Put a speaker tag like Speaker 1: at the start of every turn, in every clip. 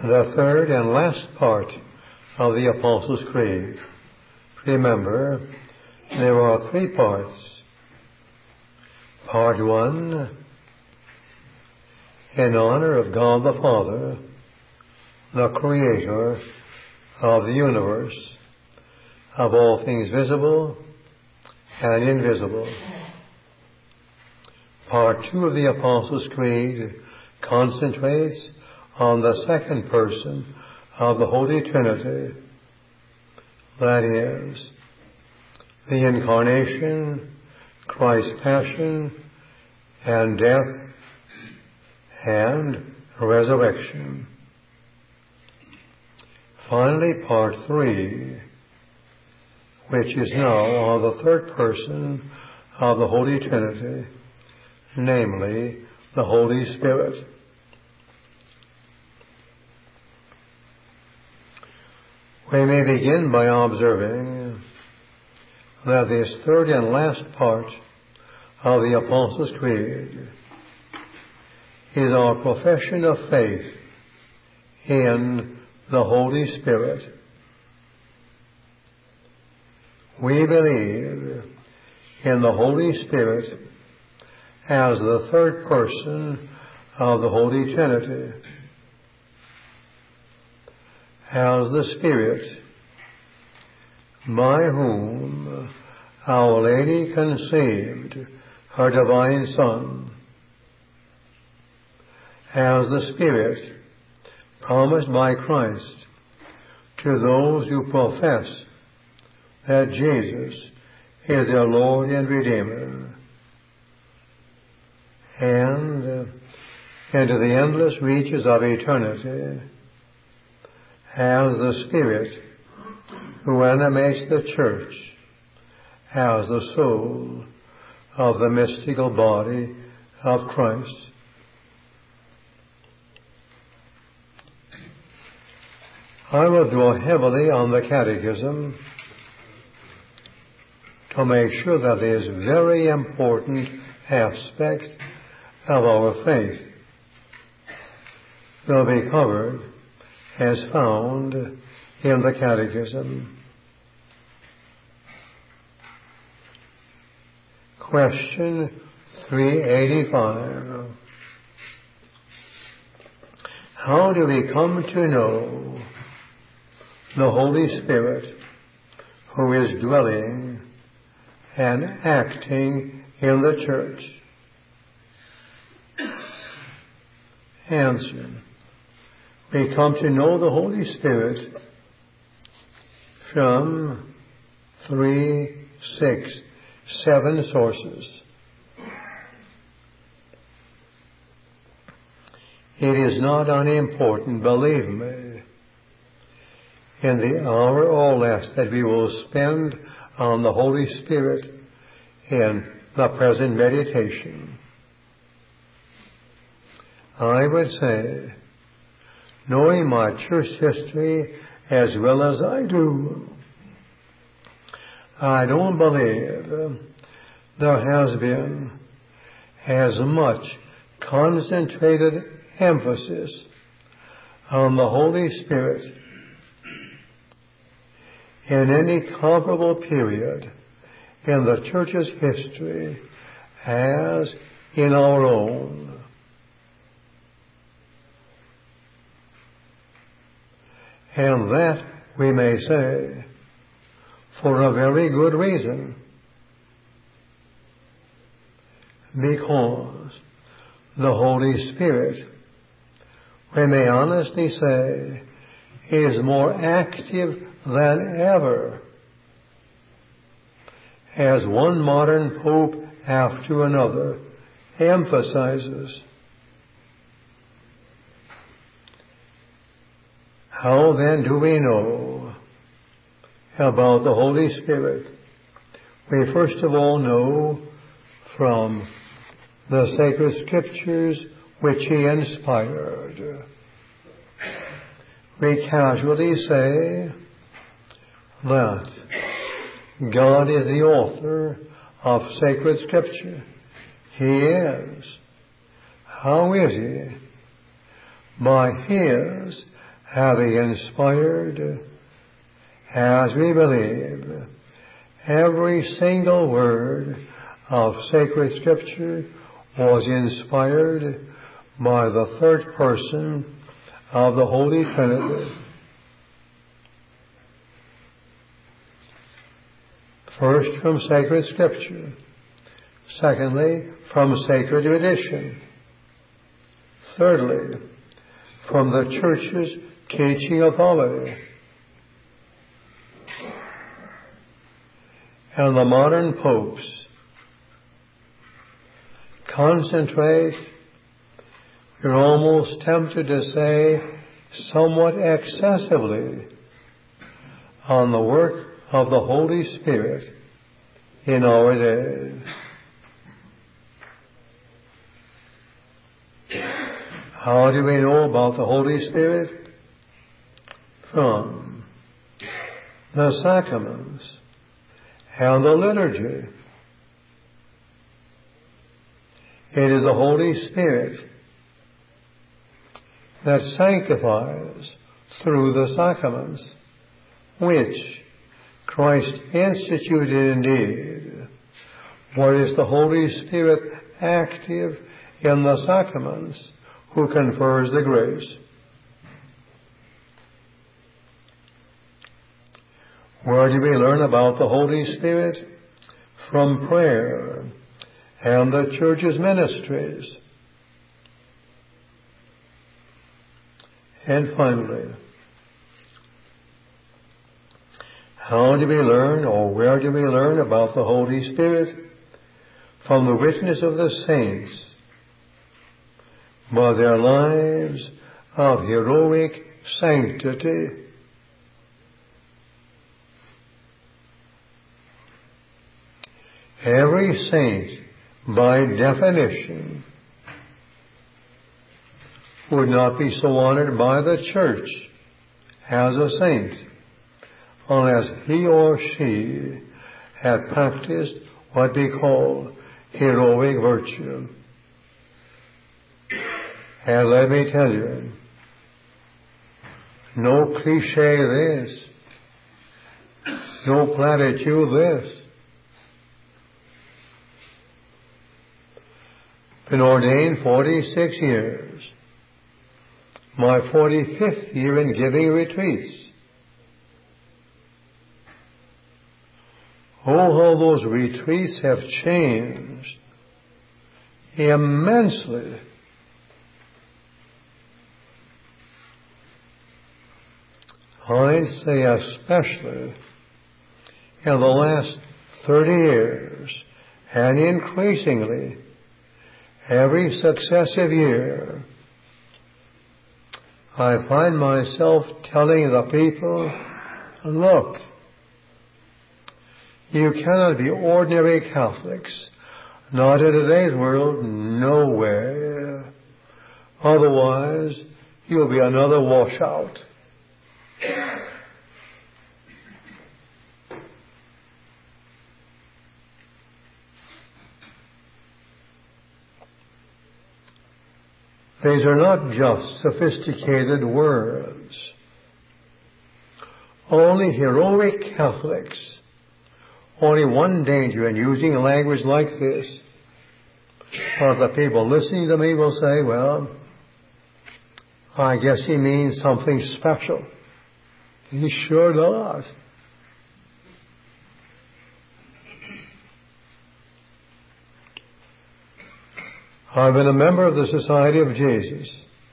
Speaker 1: the third and last part of the Apostles' Creed. Remember, there are three parts. Part 1, in honor of God the Father, the Creator of the universe, of all things visible and invisible. Part 2 of the Apostles' Creed concentrates on the second person of the Holy Trinity, that is, the Incarnation, Christ's Passion and death and resurrection. Finally, Part 3, which is now on the third person of the Holy Trinity, namely, the Holy Spirit. We may begin by observing that this third and last part of the Apostles' Creed is our profession of faith in the Holy Spirit. We believe in the Holy Spirit as the third person of the Holy Trinity, as the Spirit by whom Our Lady conceived her divine Son, as the Spirit promised by Christ to those who profess that Jesus is their Lord and Redeemer, and into the endless reaches of eternity, as the Spirit who animates the Church as the soul of the mystical body of Christ. I will draw heavily on the Catechism to make sure that this very important aspect of our faith will be covered as found in the Catechism. Question 385. How do we come to know the Holy Spirit who is dwelling and acting in the Church? Answer. We come to know the Holy Spirit from 3, 6, 7 sources. It is not unimportant, believe me, in the hour or less that we will spend on the Holy Spirit in the present meditation. I would say, knowing my church history as well as I do, I don't believe there has been as much concentrated emphasis on the Holy Spirit in any comparable period in the Church's history as in our own. And that, we may say, for a very good reason. Because the Holy Spirit, we may honestly say, is more active than ever, as one modern pope after another emphasizes. How then do we know about the Holy Spirit? We first of all know from the sacred scriptures which He inspired. We casually say that God is the author of sacred scripture. He is. How is He? By His having inspired, as we believe, every single word of sacred Scripture was inspired by the third person of the Holy Trinity. First, from sacred Scripture. Secondly, from sacred tradition. Thirdly, from the Church's teaching authority. And the modern popes concentrate, you're almost tempted to say, somewhat excessively, on the work of the Holy Spirit in our day. How do we know about the Holy Spirit? From the sacraments and the liturgy. It is the Holy Spirit that sanctifies through the sacraments, which Christ instituted indeed. Where is the Holy Spirit active in the sacraments, who confers the grace? Where do we learn about the Holy Spirit? From prayer and the Church's ministries. And finally, how do we learn, or where do we learn about the Holy Spirit? From the witness of the saints, by their lives of heroic sanctity. Every saint, by definition, would not be so honored by the Church as a saint unless he or she had practiced what we call heroic virtue. And let me tell you, no cliche this, no platitude this. Been ordained 46 years. My 45th year in giving retreats. Oh, how those retreats have changed immensely. I'd say especially in the last 30 years, and increasingly every successive year, I find myself telling the people, look, you cannot be ordinary Catholics. Not in today's world, no way. Otherwise, you'll be another washout. These are not just sophisticated words. Only heroic Catholics. Only one danger in using language like this. Or the people listening to me will say, well, I guess he means something special. He sure does. I've been a member of the Society of Jesus.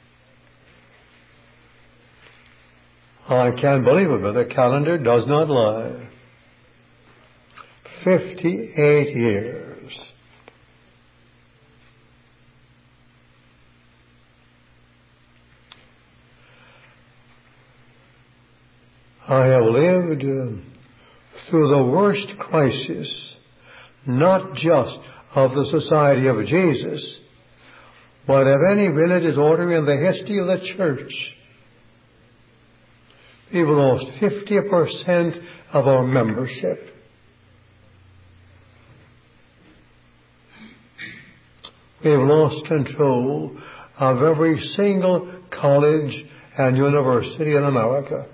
Speaker 1: I can't believe it, but the calendar does not lie. 58 years. I have lived through the worst crisis, not just of the Society of Jesus, but of any religious order in the history of the Church. We've lost 50% of our membership. We've lost control of every single college and university in America.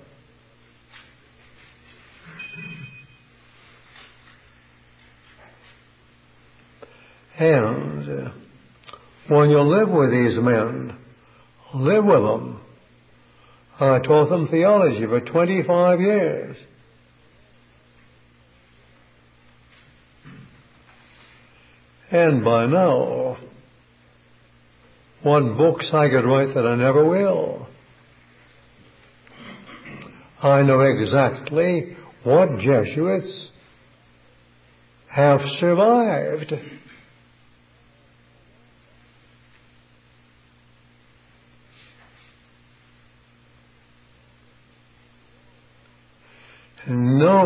Speaker 1: And when you live with these men, live with them. I taught them theology for 25 years. And by now, what books I could write that I never will. I know exactly what Jesuits have survived. No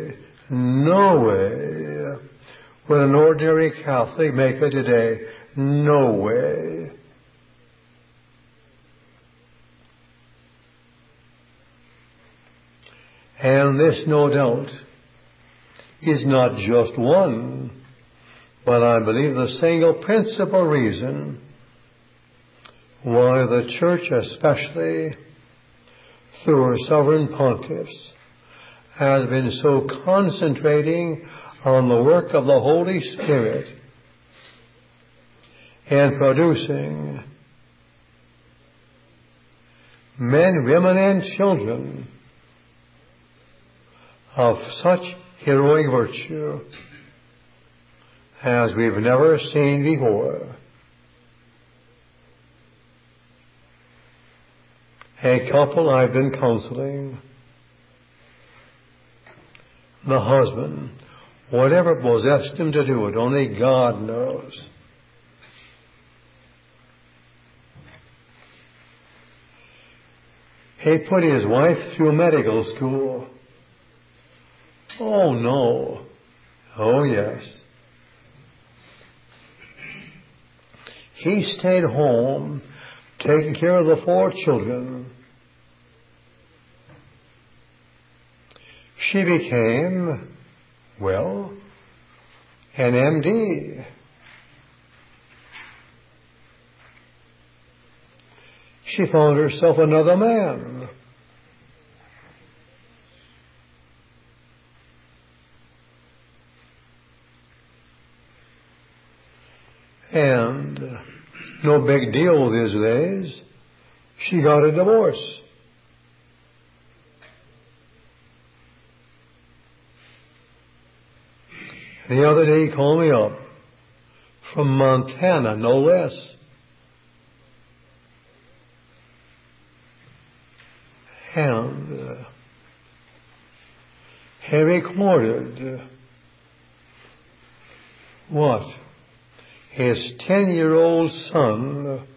Speaker 1: way would an ordinary Catholic make it today. No way. And this, no doubt, is not just one, but I believe the single principal reason why the Church, especially through her sovereign pontiffs, has been so concentrating on the work of the Holy Spirit in producing men, women, and children of such heroic virtue as we've never seen before. A couple I've been counseling, the husband, whatever possessed him to do it, only God knows. He put his wife through medical school. Oh, no. Oh, yes. He stayed home, taking care of the 4 children. She became, well, an MD. She found herself another man. And no big deal these days. She got a divorce. The other day he called me up from Montana, no less. And he recorded what? His 10-year-old son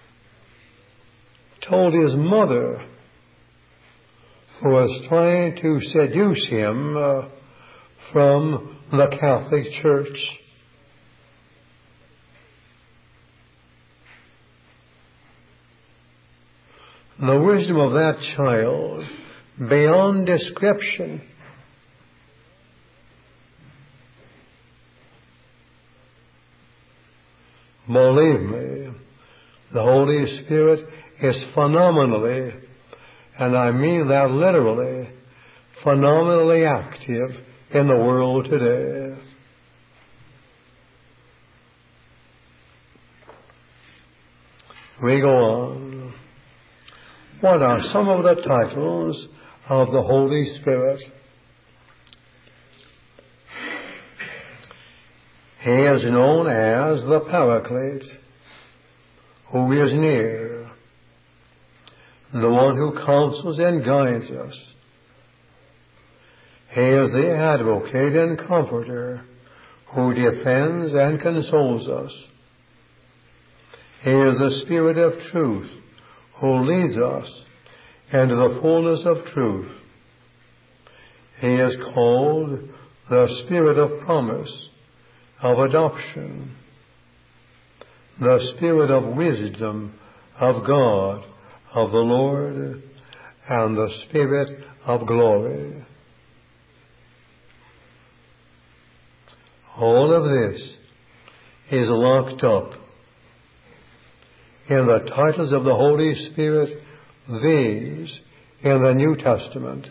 Speaker 1: told his mother, who was trying to seduce him from the Catholic Church. The wisdom of that child, beyond description. Believe me, the Holy Spirit is phenomenally, and I mean that literally, phenomenally active in the world today. We go on. What are some of the titles of the Holy Spirit? He is known as the Paraclete, who is near, the one who counsels and guides us. He is the Advocate and Comforter, who defends and consoles us. He is the Spirit of Truth, who leads us into the fullness of truth. He is called the Spirit of Promise, of adoption, the Spirit of wisdom of God, of the Lord, and the Spirit of glory. All of this is locked up in the titles of the Holy Spirit these in the New Testament.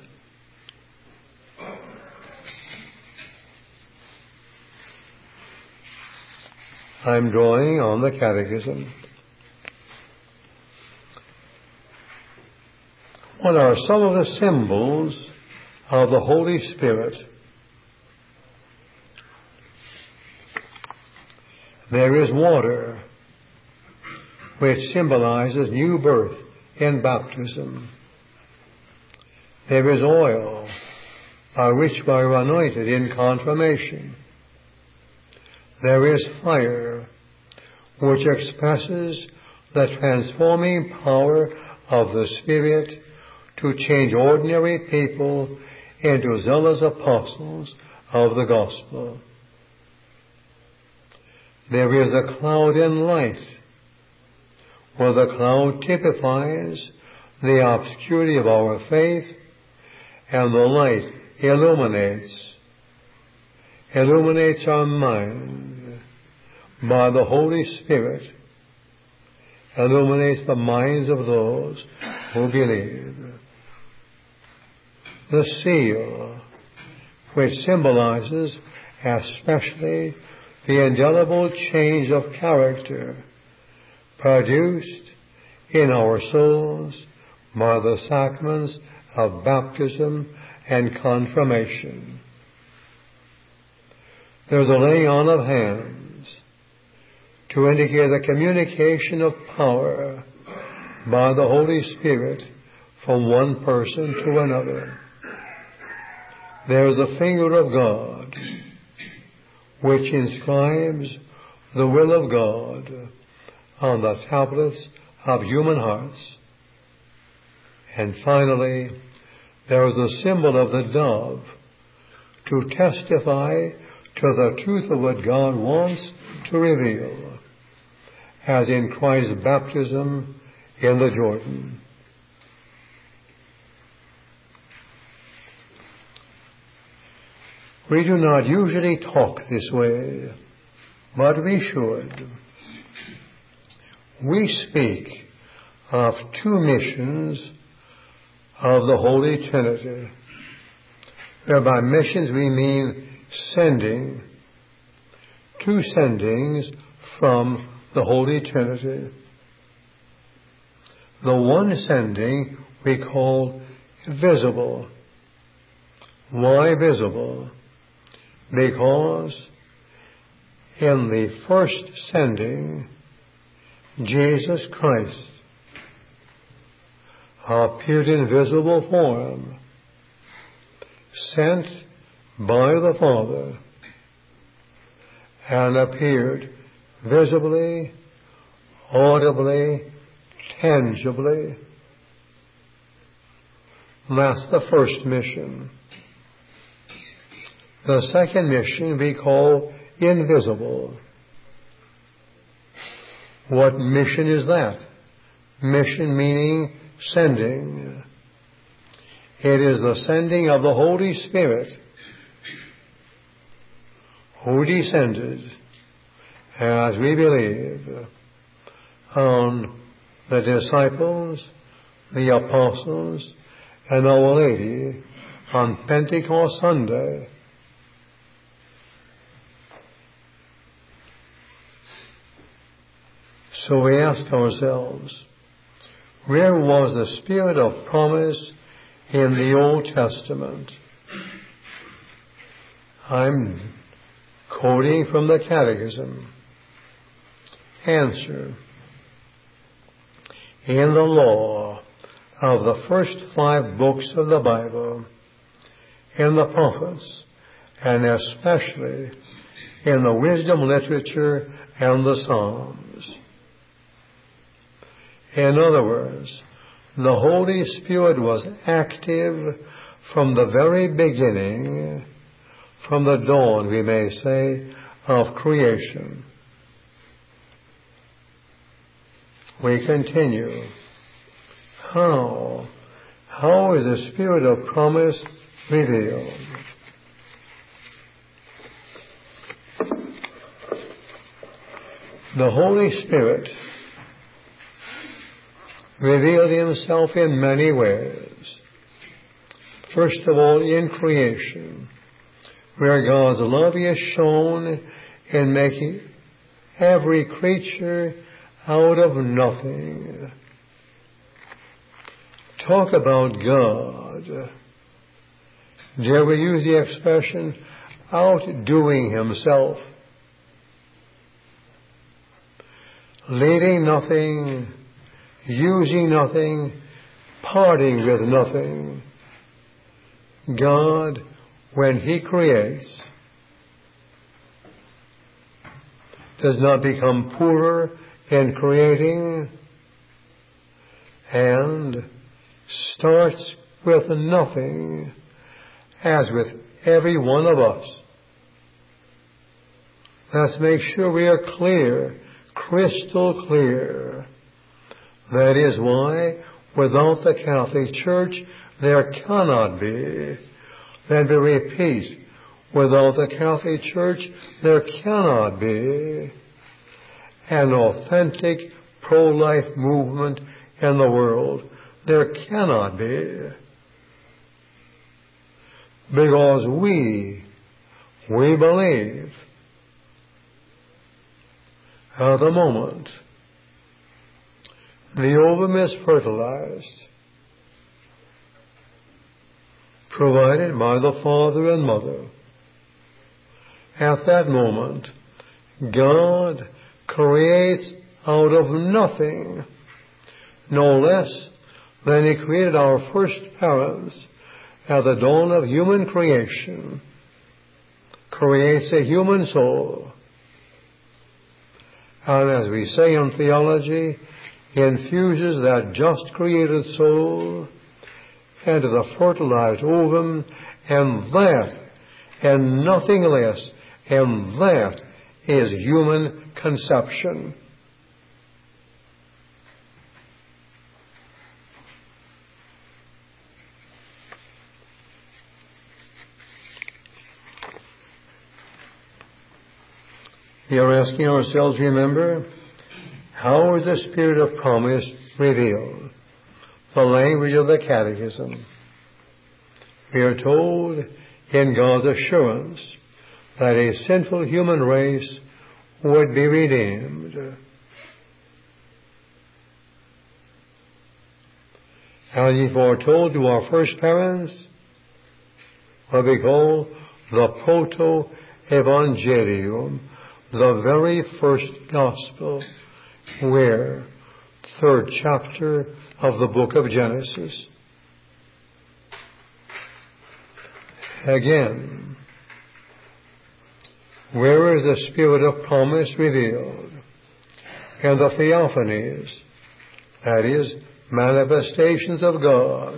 Speaker 1: I'm drawing on the Catechism. What are some of the symbols of the Holy Spirit? There is water, which symbolizes new birth in baptism. There is oil, by which we are anointed in confirmation. There is fire, which expresses the transforming power of the Spirit to change ordinary people into zealous apostles of the gospel. There is a cloud and light, where the cloud typifies the obscurity of our faith, and the light illuminates our mind by the Holy Spirit, illuminates the minds of those who believe. The seal, which symbolizes especially the indelible change of character produced in our souls by the sacraments of baptism and confirmation. There's a laying on of hands to indicate the communication of power by the Holy Spirit from one person to another. There's the finger of God, which inscribes the will of God on the tablets of human hearts. And finally, there is the symbol of the dove to testify to the truth of what God wants to reveal, as in Christ's baptism in the Jordan. We do not usually talk this way, but we should. We speak of two missions of the Holy Trinity. By missions we mean sending, two sendings from the Holy Trinity. The one sending we call visible. Why visible? Because in the first sending, Jesus Christ appeared in visible form, sent by the Father, and appeared visibly, audibly, tangibly. That's the first mission. The second mission we call invisible. What mission is that? Mission meaning sending. It is the sending of the Holy Spirit, who descended, as we believe, on the disciples, the apostles, and Our Lady on Pentecost Sunday. So we ask ourselves, where was the Spirit of promise in the Old Testament? I'm quoting from the Catechism. Answer: in the law of the first 5 books of the Bible, in the prophets, and especially in the wisdom literature and the Psalms. In other words, the Holy Spirit was active from the very beginning, from the dawn, we may say, of creation. We continue. How is the Spirit of promise revealed? The Holy Spirit revealed himself in many ways. First of all, in creation, where God's love is shown in making every creature out of nothing. Talk about God. Dare we use the expression, outdoing himself? Leaving nothing, using nothing, parting with nothing. God, when he creates, does not become poorer in creating and starts with nothing, as with every one of us. Let's make sure we are clear, crystal clear. That is why without the Catholic Church there cannot be. Let me repeat, without the Catholic Church there cannot be an authentic pro-life movement in the world. There cannot be. Because we believe at the moment the ovum is fertilized, provided by the father and mother. At that moment, God creates out of nothing, no less than he created our first parents at the dawn of human creation, creates a human soul. And as we say in theology, infuses that just created soul into the fertilized ovum, and that, and nothing less, and that is human conception. We are asking ourselves, remember, how is the Spirit of promise revealed? The language of the Catechism. We are told in God's assurance that a sinful human race would be redeemed. And he foretold to our first parents what we call the Proto-Evangelium, the very first gospel, where, third chapter of the book of Genesis. Again, where is the Spirit of promise revealed? In the theophanies, that is, manifestations of God,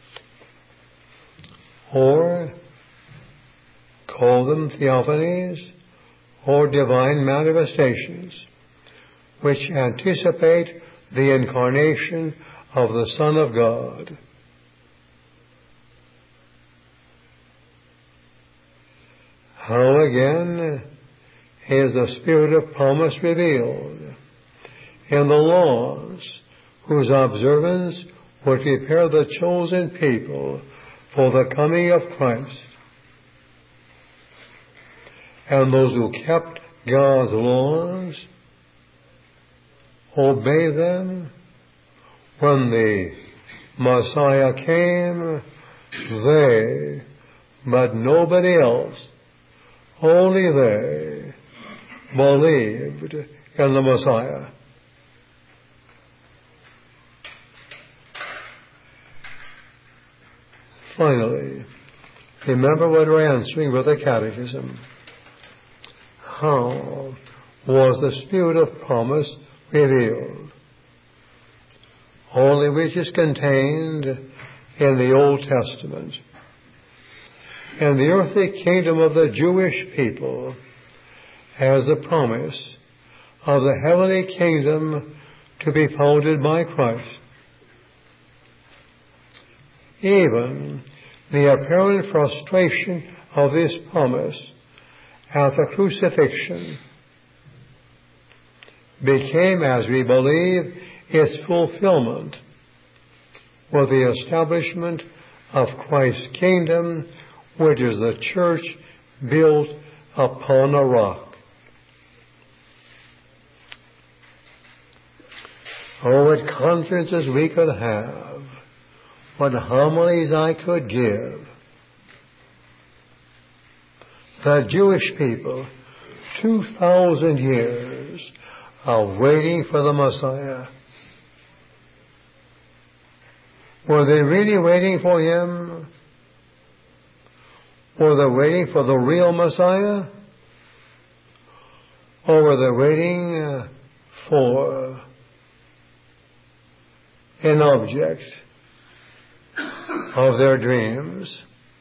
Speaker 1: or call them theophanies, or divine manifestations, which anticipate the incarnation of the Son of God. How again is the Spirit of promise revealed? In the laws whose observance would prepare the chosen people for the coming of Christ. And those who kept God's laws, obey them, when the Messiah came, they, but nobody else, only they, believed in the Messiah. Finally, remember what we're answering with the Catechism. How was the Spirit of promise revealed? Only which is contained in the Old Testament. And the earthly kingdom of the Jewish people has the promise of the heavenly kingdom to be founded by Christ. Even the apparent frustration of this promise at the crucifixion became, as we believe, its fulfillment for the establishment of Christ's kingdom, which is the church built upon a rock. Oh, what conferences we could have, what homilies I could give. The Jewish people, 2,000 years, are waiting for the Messiah. Were they really waiting for Him? Were they waiting for the real Messiah? Or were they waiting for an object of their dreams?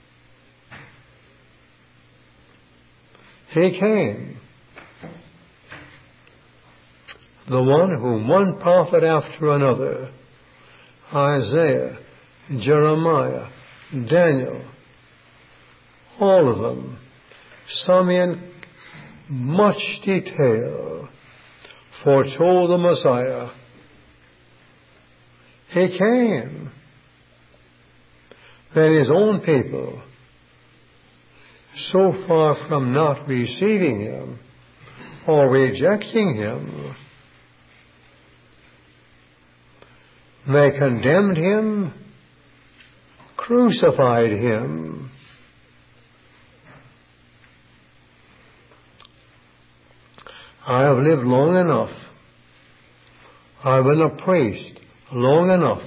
Speaker 1: He came. The one whom one prophet after another, Isaiah, Jeremiah, Daniel, all of them, some in much detail, foretold the Messiah. He came. Then His own people, so far from not receiving Him or rejecting Him, they condemned Him, crucified Him. I have lived long enough. I've been a priest long enough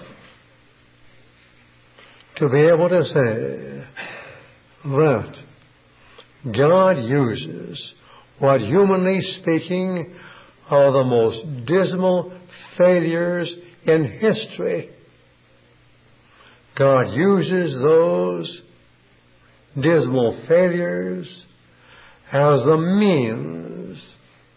Speaker 1: to be able to say that God uses what, humanly speaking, are the most dismal failures in history. God uses those dismal failures as the means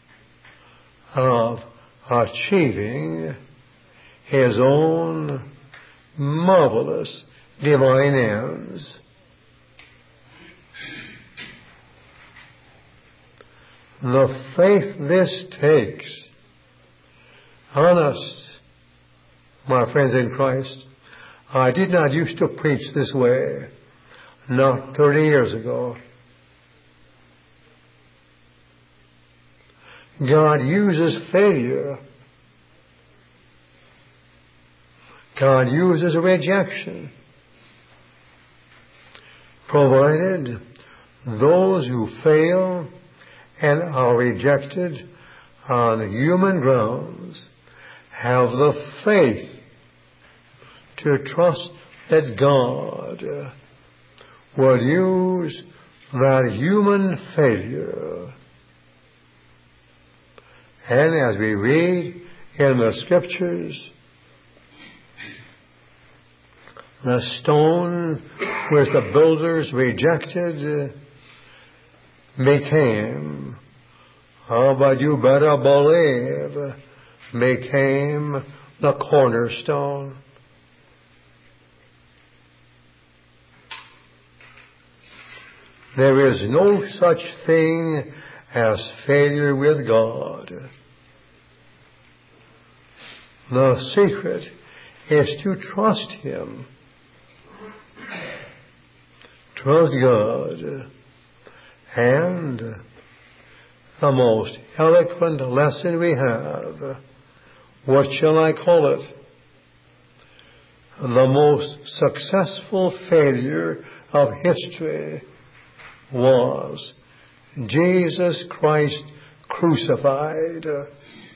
Speaker 1: of achieving His own marvelous divine ends. The faith this takes on us, my friends in Christ. I did not used to preach this way, not 30 years ago. God uses failure. God uses rejection, provided those who fail and are rejected on human grounds have the faith to trust that God will use that human failure. And as we read in the Scriptures, the stone which the builders rejected became, but you better believe, became the cornerstone. There is no such thing as failure with God. The secret is to trust Him. Trust God. And the most eloquent lesson we have, what shall I call it? The most successful failure of history was Jesus Christ crucified.